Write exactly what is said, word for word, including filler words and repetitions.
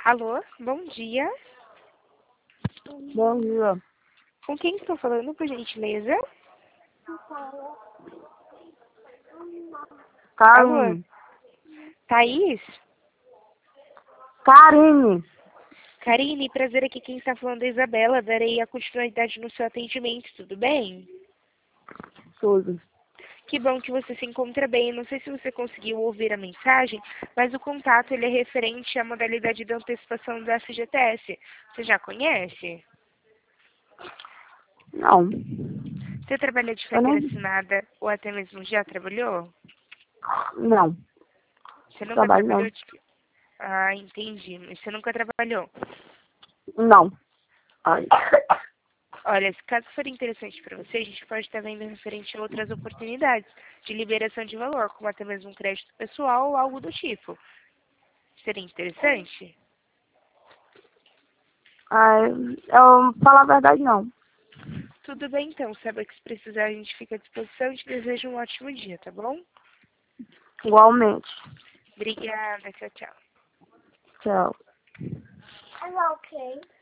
Alô, bom dia. Bom dia. Com quem estou falando, por gentileza? Alô, Karine. Thaís? Karine. Karine, prazer aqui. Quem está falando é a Isabela. Darei a continuidade no seu atendimento, tudo bem? Tudo. Que bom que você se encontra bem. Não sei se você conseguiu ouvir a mensagem, mas o contato ele é referente à modalidade de antecipação do F G T S. Você já conhece? Não. Você trabalha de Eu não. carteira assinada ou até mesmo já trabalhou? Não. Você nunca Trabalho não. trabalhou de... Ah, entendi. Mas você nunca trabalhou. Não. Ai. Olha, se caso for interessante para você, a gente pode estar vendo referente a outras oportunidades de liberação de valor, como até mesmo um crédito pessoal ou algo do tipo. Seria interessante? Ai, eu falar a verdade não. Tudo bem, então. Sabe que se precisar, a gente fica à disposição e te desejo um ótimo dia, tá bom? Igualmente. Obrigada. Tchau, tchau. Tchau. I'm okay.